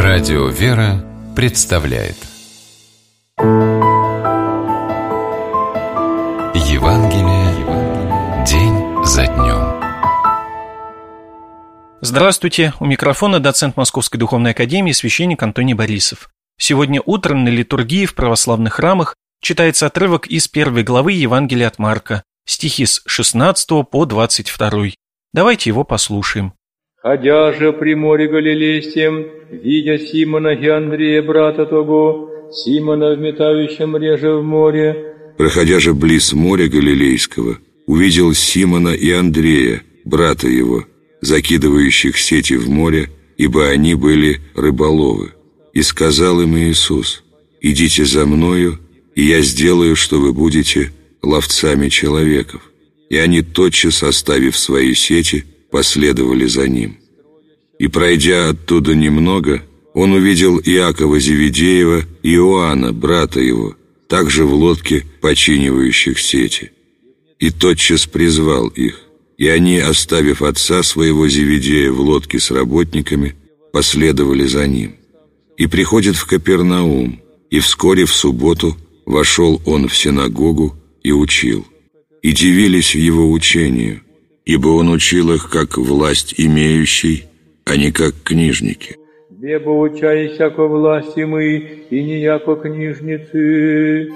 Радио «Вера» представляет Евангелие день за днем. Здравствуйте, у микрофона доцент Московской Духовной Академии священник Антоний Борисов. Сегодня утром на литургии в православных храмах читается отрывок из 1 главы Евангелия от Марка, стихи с 16 по 22. Давайте его послушаем. «Ходя же при море Галилейском, видя Симона и Андрея, брата того, Симона вметающим реже в море, проходя же близ моря Галилейского, увидел Симона и Андрея, брата его, закидывающих сети в море, ибо они были рыболовы. И сказал им Иисус: идите за мною, и я сделаю, что вы будете ловцами человеков. И они, тотчас оставив свои сети, последовали за ним. И пройдя оттуда немного, он увидел Иакова Зеведеева и Иоанна, брата его, также в лодке, починивающих сети. И тотчас призвал их, и они, оставив отца своего Зеведея в лодке с работниками, последовали за ним. И приходит в Капернаум, и вскоре в субботу вошел он в синагогу и учил. И дивились его учению, ибо он учил их как власть имеющий, а не как книжники. «Небо учай всяко власти мы, и не яко книжницы».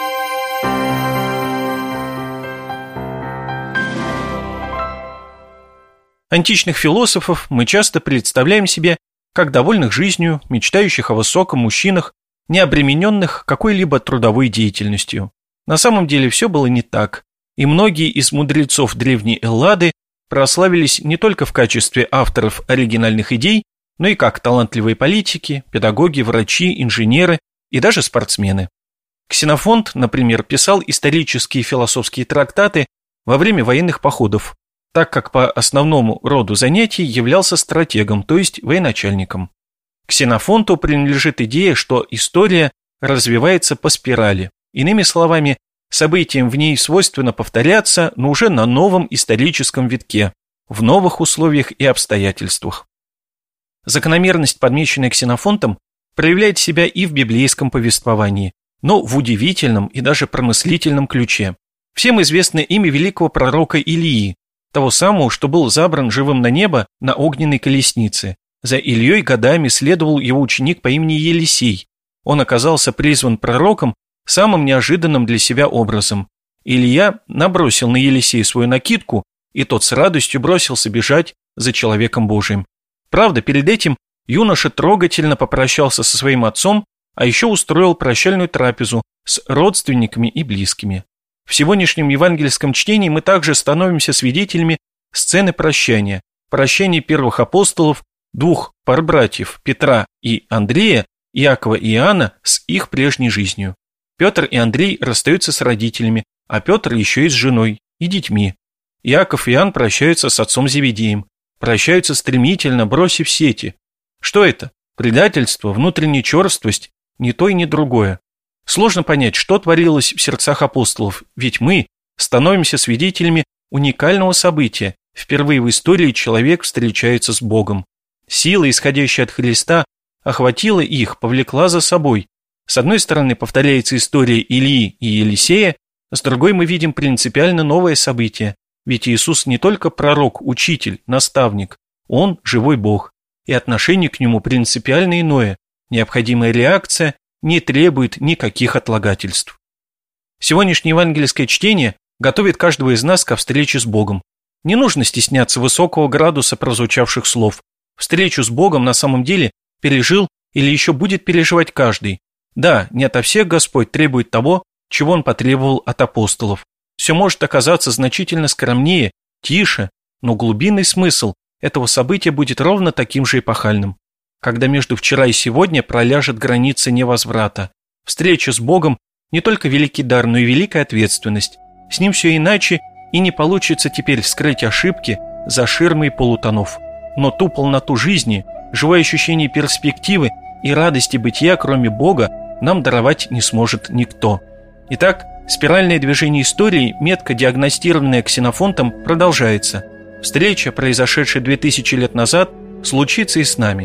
Античных философов мы часто представляем себе как довольных жизнью, мечтающих о высоком мужчинах, не обремененных какой-либо трудовой деятельностью. На самом деле все было не так, и многие из мудрецов древней Эллады прославились не только в качестве авторов оригинальных идей, но и как талантливые политики, педагоги, врачи, инженеры и даже спортсмены. Ксенофонт, например, писал исторические и философские трактаты во время военных походов, так как по основному роду занятий являлся стратегом, то есть военачальником. Ксенофонту принадлежит идея, что история развивается по спирали. Иными словами, событиям в ней свойственно повторяться, но уже на новом историческом витке, в новых условиях и обстоятельствах. Закономерность, подмеченная Ксенофонтом, проявляет себя и в библейском повествовании, но в удивительном и даже промыслительном ключе. Всем известно имя великого пророка Илии, того самого, что был забран живым на небо на огненной колеснице. За Ильей годами следовал его ученик по имени Елисей. Он оказался призван пророком самым неожиданным для себя образом. Илья набросил на Елисея свою накидку, и тот с радостью бросился бежать за человеком Божиим. Правда, перед этим юноша трогательно попрощался со своим отцом, а еще устроил прощальную трапезу с родственниками и близкими. В сегодняшнем евангельском чтении мы также становимся свидетелями сцены прощания первых апостолов, двух пар-братьев Петра и Андрея, Иакова и Иоанна с их прежней жизнью. Петр и Андрей расстаются с родителями, а Петр еще и с женой и детьми. Иаков и Иоанн прощаются с отцом Зеведеем, прощаются стремительно, бросив сети. Что это? Предательство, внутренняя черствость, ни то и ни другое. Сложно понять, что творилось в сердцах апостолов, ведь мы становимся свидетелями уникального события. Впервые в истории человек встречается с Богом. Сила, исходящая от Христа, охватила их, повлекла за собой. С одной стороны повторяется история Илии и Елисея, с другой мы видим принципиально новое событие. Ведь Иисус не только пророк, учитель, наставник, Он живой Бог, и отношение к Нему принципиально иное. Необходимая реакция не требует никаких отлагательств. Сегодняшнее евангельское чтение готовит каждого из нас ко встрече с Богом. Не нужно стесняться высокого градуса прозвучавших слов. Встречу с Богом на самом деле пережил или еще будет переживать каждый. Да, не ото всех Господь требует того, чего Он потребовал от апостолов. Все может оказаться значительно скромнее, тише, но глубинный смысл этого события будет ровно таким же эпохальным. Когда между вчера и сегодня проляжет граница невозврата. Встреча с Богом не только великий дар, но и великая ответственность. С Ним все иначе, и не получится теперь вскрыть ошибки за ширмой полутонов. Но ту полноту жизни, живое ощущение перспективы и радости бытия, кроме Бога, нам даровать не сможет никто. Итак, спиральное движение истории, метко диагностированное Ксенофонтом, продолжается. Встреча, произошедшая 2000 лет назад, случится и с нами.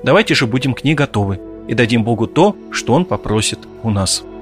Давайте же будем к ней готовы и дадим Богу то, что Он попросит у нас.